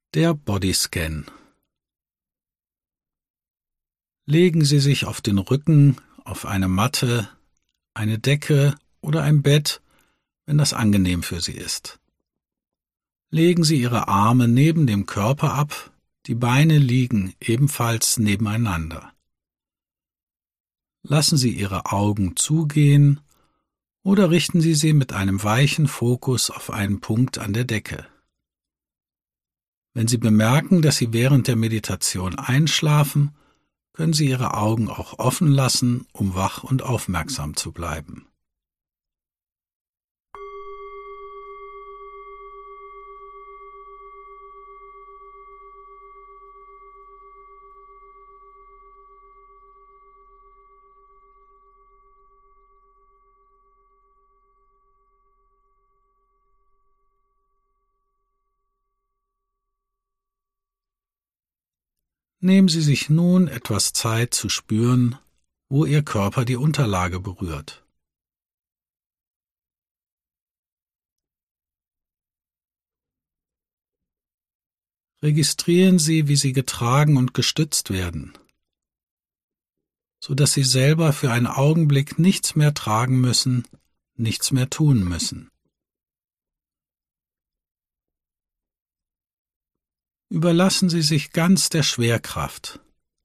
Der Bodyscan. Legen Sie sich auf den Rücken, auf eine Matte, eine Decke oder ein Bett, wenn das angenehm für Sie ist. Legen Sie Ihre Arme neben dem Körper ab, die Beine liegen ebenfalls nebeneinander. Lassen Sie Ihre Augen zugehen oder richten Sie sie mit einem weichen Fokus auf einen Punkt an der Decke. Wenn Sie bemerken, dass Sie während der Meditation einschlafen, können Sie Ihre Augen auch offen lassen, um wach und aufmerksam zu bleiben. Nehmen Sie sich nun etwas Zeit zu spüren, wo Ihr Körper die Unterlage berührt. Registrieren Sie, wie Sie getragen und gestützt werden, so dass Sie selber für einen Augenblick nichts mehr tragen müssen, nichts mehr tun müssen. Überlassen Sie sich ganz der Schwerkraft.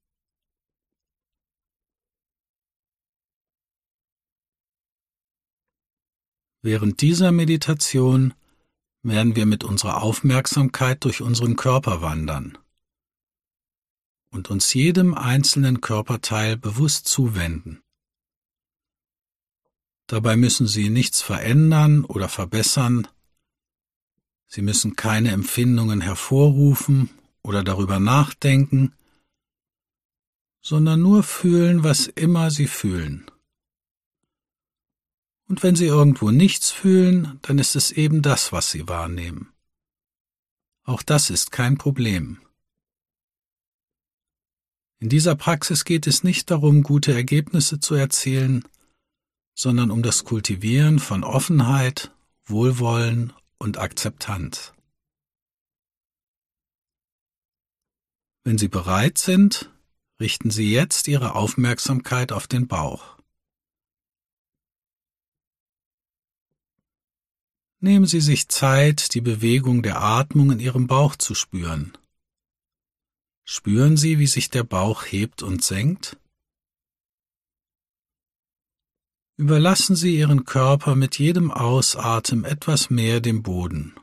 Während dieser Meditation werden wir mit unserer Aufmerksamkeit durch unseren Körper wandern und uns jedem einzelnen Körperteil bewusst zuwenden. Dabei müssen Sie nichts verändern oder verbessern. Sie müssen keine Empfindungen hervorrufen oder darüber nachdenken, sondern nur fühlen, was immer Sie fühlen. Und wenn Sie irgendwo nichts fühlen, dann ist es eben das, was Sie wahrnehmen. Auch das ist kein Problem. In dieser Praxis geht es nicht darum, gute Ergebnisse zu erzielen, sondern um das Kultivieren von Offenheit, Wohlwollen und Akzeptanz. Wenn Sie bereit sind, richten Sie jetzt Ihre Aufmerksamkeit auf den Bauch. Nehmen Sie sich Zeit, die Bewegung der Atmung in Ihrem Bauch zu spüren. Spüren Sie, wie sich der Bauch hebt und senkt? Überlassen Sie Ihren Körper mit jedem Ausatmen etwas mehr dem Boden.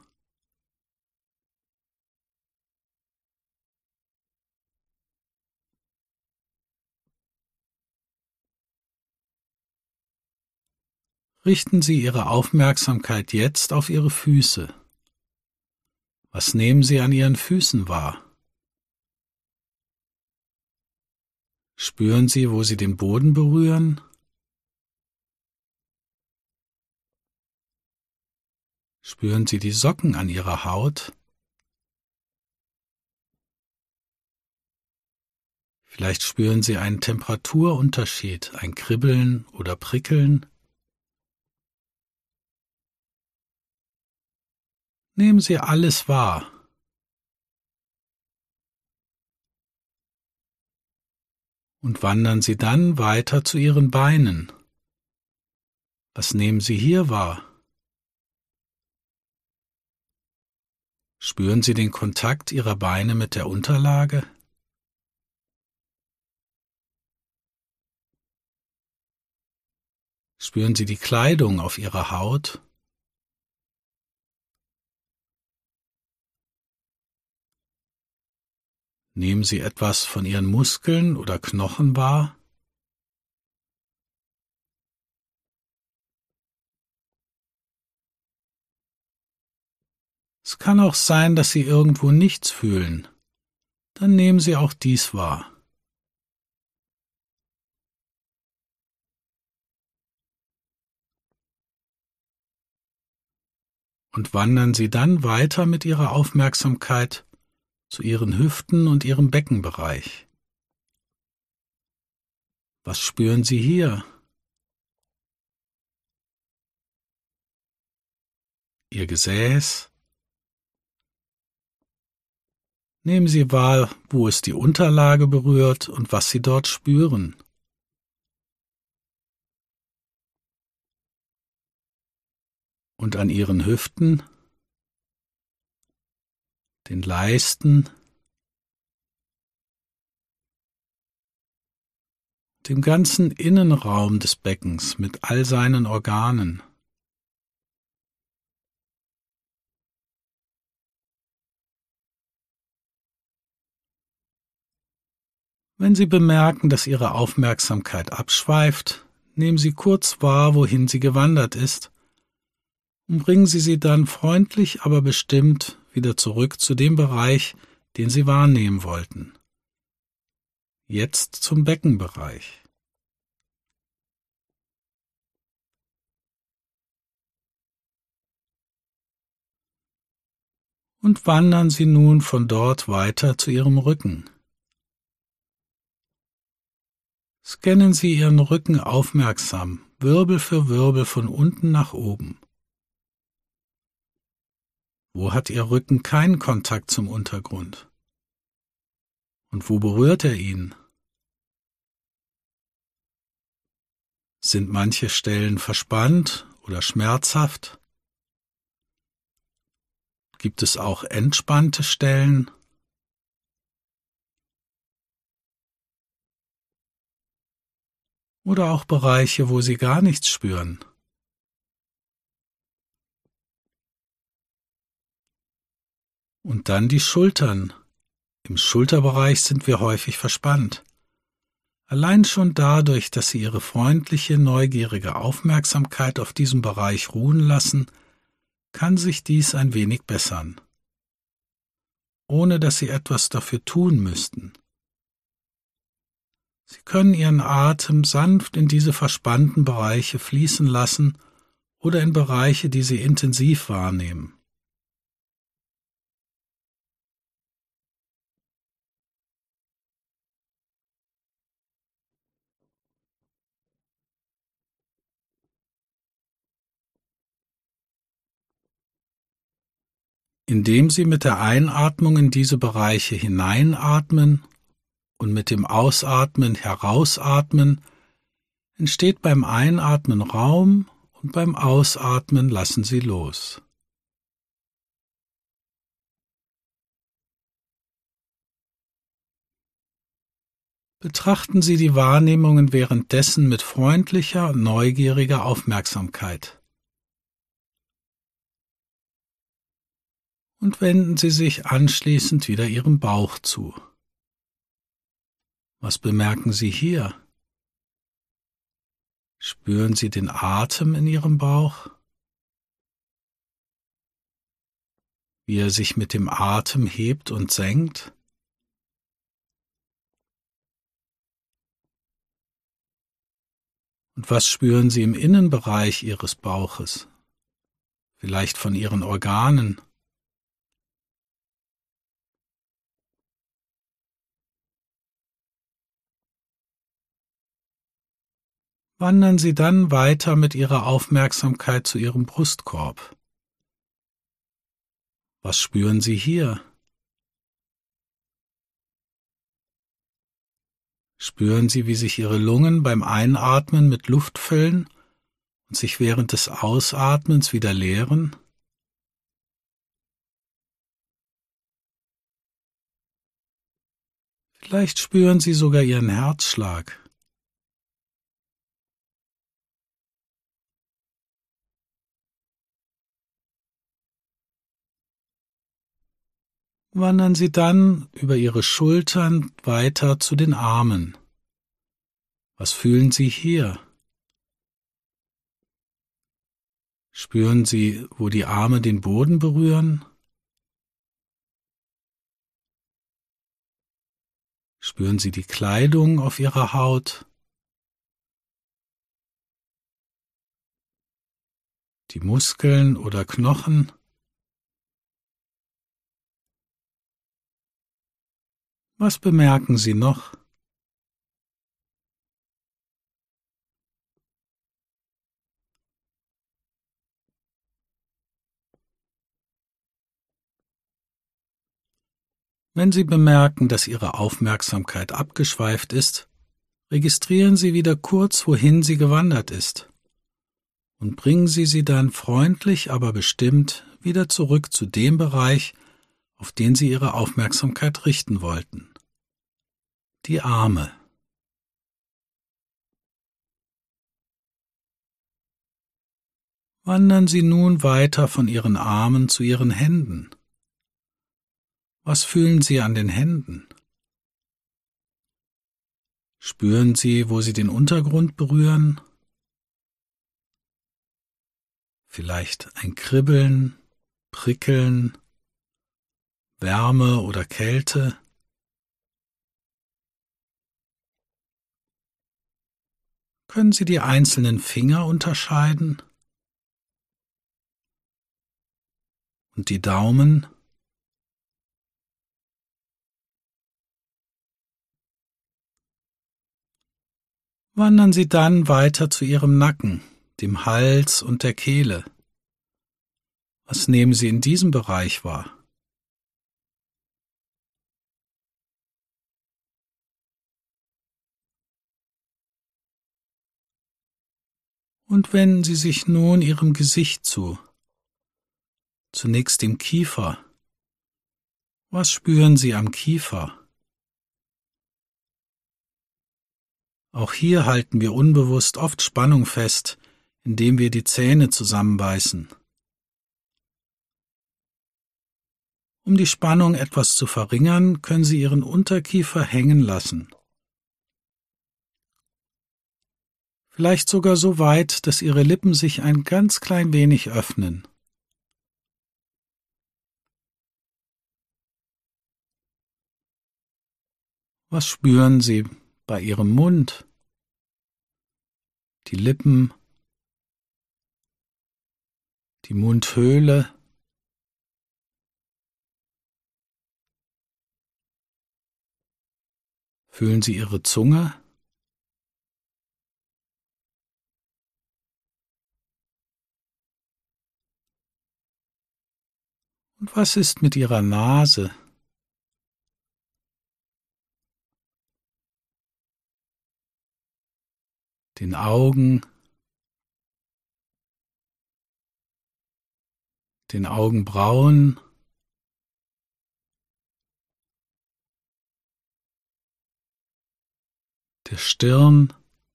Richten Sie Ihre Aufmerksamkeit jetzt auf Ihre Füße. Was nehmen Sie an Ihren Füßen wahr? Spüren Sie, wo Sie den Boden berühren? Spüren Sie die Socken an Ihrer Haut? Vielleicht spüren Sie einen Temperaturunterschied, ein Kribbeln oder Prickeln? Nehmen Sie alles wahr. Und wandern Sie dann weiter zu Ihren Beinen. Was nehmen Sie hier wahr? Spüren Sie den Kontakt Ihrer Beine mit der Unterlage? Spüren Sie die Kleidung auf Ihrer Haut? Nehmen Sie etwas von Ihren Muskeln oder Knochen wahr? Es kann auch sein, dass Sie irgendwo nichts fühlen. Dann nehmen Sie auch dies wahr. Und wandern Sie dann weiter mit Ihrer Aufmerksamkeit zu Ihren Hüften und Ihrem Beckenbereich. Was spüren Sie hier? Ihr Gesäß, Nehmen Sie wahr, wo es die Unterlage berührt und was Sie dort spüren. Und an Ihren Hüften, den Leisten, dem ganzen Innenraum des Beckens mit all seinen Organen. Wenn Sie bemerken, dass Ihre Aufmerksamkeit abschweift, nehmen Sie kurz wahr, wohin sie gewandert ist, und bringen Sie sie dann freundlich, aber bestimmt wieder zurück zu dem Bereich, den Sie wahrnehmen wollten. Jetzt zum Beckenbereich. Und wandern Sie nun von dort weiter zu Ihrem Rücken. Scannen Sie Ihren Rücken aufmerksam, Wirbel für Wirbel von unten nach oben. Wo hat Ihr Rücken keinen Kontakt zum Untergrund? Und wo berührt er ihn? Sind manche Stellen verspannt oder schmerzhaft? Gibt es auch entspannte Stellen? Oder auch Bereiche, wo Sie gar nichts spüren? Und dann die Schultern. Im Schulterbereich sind wir häufig verspannt. Allein schon dadurch, dass Sie Ihre freundliche, neugierige Aufmerksamkeit auf diesem Bereich ruhen lassen, kann sich dies ein wenig bessern, ohne dass Sie etwas dafür tun müssten. Sie können Ihren Atem sanft in diese verspannten Bereiche fließen lassen oder in Bereiche, die Sie intensiv wahrnehmen. Indem Sie mit der Einatmung in diese Bereiche hineinatmen und mit dem Ausatmen herausatmen, entsteht beim Einatmen Raum und beim Ausatmen lassen Sie los. Betrachten Sie die Wahrnehmungen währenddessen mit freundlicher und neugieriger Aufmerksamkeit. Und wenden Sie sich anschließend wieder Ihrem Bauch zu. Was bemerken Sie hier? Spüren Sie den Atem in Ihrem Bauch? Wie er sich mit dem Atem hebt und senkt? Und was spüren Sie im Innenbereich Ihres Bauches? Vielleicht von Ihren Organen? Wandern Sie dann weiter mit Ihrer Aufmerksamkeit zu Ihrem Brustkorb. Was spüren Sie hier? Spüren Sie, wie sich Ihre Lungen beim Einatmen mit Luft füllen und sich während des Ausatmens wieder leeren? Vielleicht spüren Sie sogar Ihren Herzschlag. Wandern Sie dann über Ihre Schultern weiter zu den Armen. Was fühlen Sie hier? Spüren Sie, wo die Arme den Boden berühren? Spüren Sie die Kleidung auf Ihrer Haut? Die Muskeln oder Knochen? Was bemerken Sie noch? Wenn Sie bemerken, dass Ihre Aufmerksamkeit abgeschweift ist, registrieren Sie wieder kurz, wohin sie gewandert ist, und bringen Sie sie dann freundlich, aber bestimmt wieder zurück zu dem Bereich, auf den Sie Ihre Aufmerksamkeit richten wollten. Die Arme. Wandern Sie nun weiter von Ihren Armen zu Ihren Händen. Was fühlen Sie an den Händen? Spüren Sie, wo Sie den Untergrund berühren? Vielleicht ein Kribbeln, Prickeln, Wärme oder Kälte? Können Sie die einzelnen Finger unterscheiden? Und die Daumen? Wandern Sie dann weiter zu Ihrem Nacken, dem Hals und der Kehle. Was nehmen Sie in diesem Bereich wahr? Und wenden Sie sich nun Ihrem Gesicht zu. Zunächst dem Kiefer. Was spüren Sie am Kiefer? Auch hier halten wir unbewusst oft Spannung fest, indem wir die Zähne zusammenbeißen. Um die Spannung etwas zu verringern, können Sie Ihren Unterkiefer hängen lassen. Vielleicht sogar so weit, dass Ihre Lippen sich ein ganz klein wenig öffnen. Was spüren Sie bei Ihrem Mund? Die Lippen, die Mundhöhle, fühlen Sie Ihre Zunge? Und was ist mit Ihrer Nase? Den Augen, den Augenbrauen, der Stirn?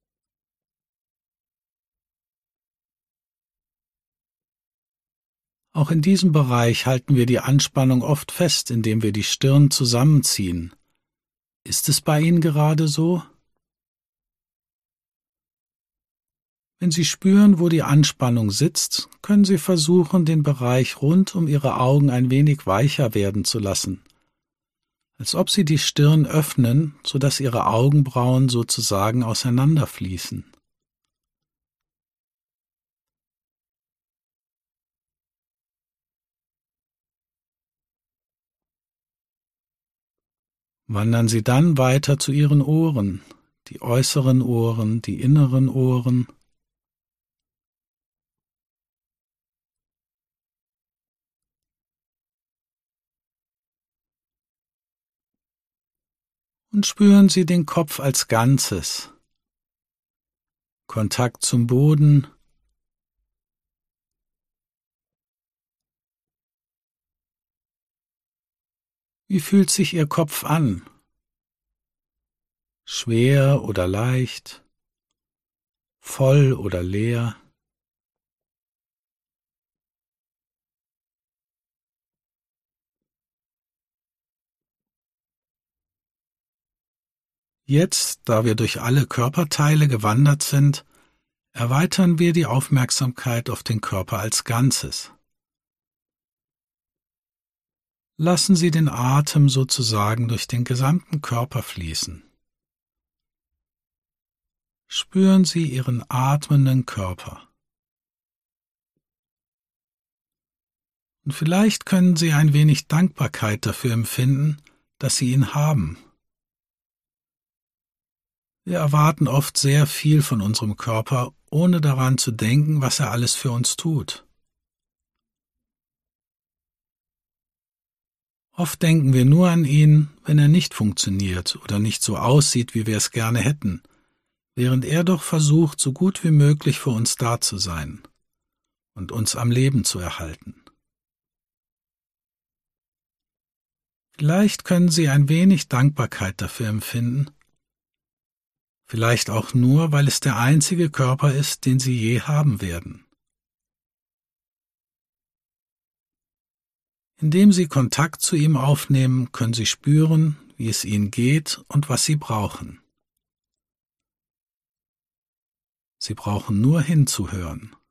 Auch in diesem Bereich halten wir die Anspannung oft fest, indem wir die Stirn zusammenziehen. Ist es bei Ihnen gerade so? Wenn Sie spüren, wo die Anspannung sitzt, können Sie versuchen, den Bereich rund um Ihre Augen ein wenig weicher werden zu lassen, als ob Sie die Stirn öffnen, sodass Ihre Augenbrauen sozusagen auseinanderfließen. Wandern Sie dann weiter zu Ihren Ohren, die äußeren Ohren, die inneren Ohren. Und spüren Sie den Kopf als Ganzes. Kontakt zum Boden. Wie fühlt sich Ihr Kopf an? Schwer oder leicht? Voll oder leer? Jetzt, da wir durch alle Körperteile gewandert sind, erweitern wir die Aufmerksamkeit auf den Körper als Ganzes. Lassen Sie den Atem sozusagen durch den gesamten Körper fließen. Spüren Sie Ihren atmenden Körper. Und vielleicht können Sie ein wenig Dankbarkeit dafür empfinden, dass Sie ihn haben. Wir erwarten oft sehr viel von unserem Körper, ohne daran zu denken, was er alles für uns tut. Oft denken wir nur an ihn, wenn er nicht funktioniert oder nicht so aussieht, wie wir es gerne hätten, während er doch versucht, so gut wie möglich für uns da zu sein und uns am Leben zu erhalten. Vielleicht können Sie ein wenig Dankbarkeit dafür empfinden, vielleicht auch nur, weil es der einzige Körper ist, den Sie je haben werden. Indem Sie Kontakt zu ihm aufnehmen, können Sie spüren, wie es Ihnen geht und was Sie brauchen. Sie brauchen nur hinzuhören.